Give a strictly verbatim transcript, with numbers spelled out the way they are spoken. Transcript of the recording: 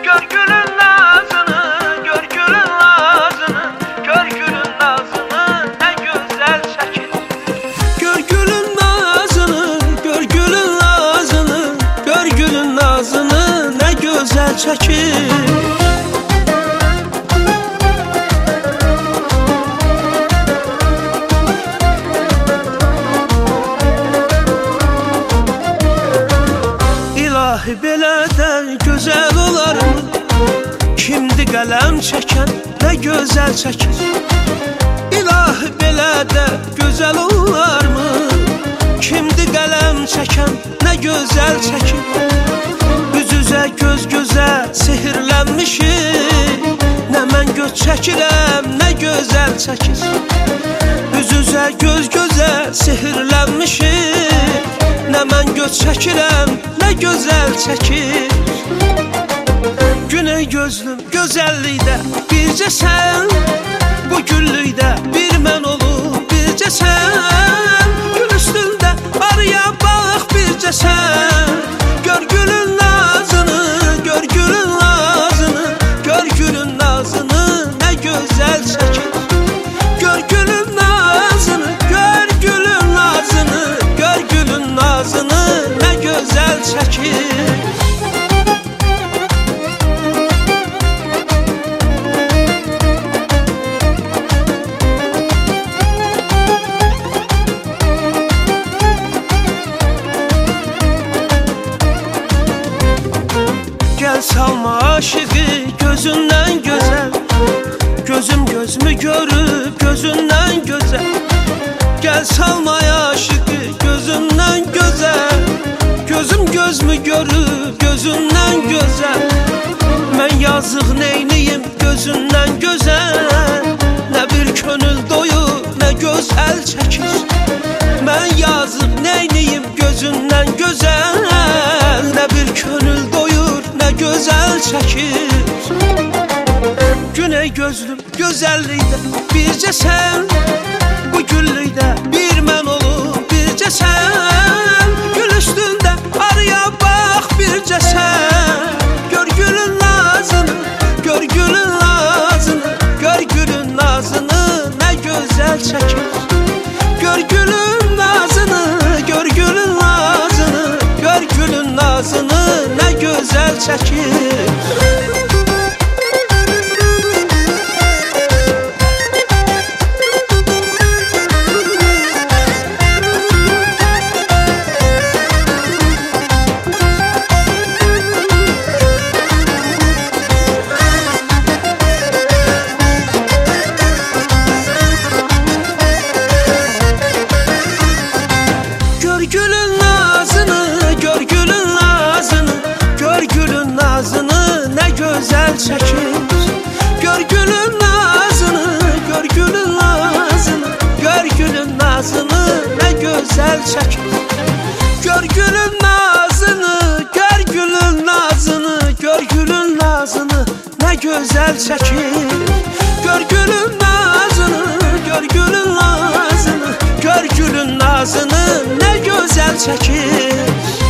Gör gülün nazını, gör gülün nazını, gör gülün nazını ne güzel çəkir. Gör gülün nazını, gör gülün nazını, gör gülün nazını ne güzel çəkir. İlahi belə də gözəl olarmı? Kimdi qələm çəkən, nə gözəl çəkir. İlahi belə də gözəl olarmı? Kimdi qələm çəkən, nə gözəl çəkir. Üz-üzə, göz-gözə sehirlənmişik, nə mən göz çəkirəm, nə gözəl çəkir. Üz-üzə, göz-gözə sehirlənmişik, nə mən göz çəkirəm, nə gözəl çəkir. Güney gözlüm gözəllikdə bircə sən, bu güllükdə bir mən olub bircə sən. Gül üstündə arıya bax bircə sən. Gör gülün nazını, gör gülün nazını, gör gülün nazını nə gözəl çəkir. Gör gülün nazını, gör gülün nazını, gör gülün nazını nə gözəl çəkir. Gel salma aşıqı gözündən gözəl, gözüm gözümü görüb gözündən gözəl. Gel salma aşıqı gözündən gözəl, gözüm gözümü görüb gözündən gözəl. Mən yazıq neyniyim gözündən gözəl, nə bir könül doyur, nə göz əl çəkir. Mən yazıq neyniyim gözündən gözəl, nə bir könül doyur, nə gözəl çəkir. Güney gözlüm gözəllikdə bircə sən, bu güllükdə bir mən olub bircə sən. Gül üstündə arıya bax bircə sən. Gör gülün nazını, gör gülün nazını, gör gülün nazını nə gözəl çəkir. Gör gülün nazını, gör gülün nazını, gör gülün nazını nə gözəl çəkir. Gör gülün nazını, gör gülün nazını, gör gülün nazını nə gözəl çəkir. Gör gülün nazını, gör gülün nazını, gör gülün nazını nə gözəl çəkir. Gör gülün nazını, gör gülün nazını, gör gülün nazını nə gözəl çəkir. Gör gülün nazını, gör gülün nazını, gör gülün nazını nə gözəl çəkir.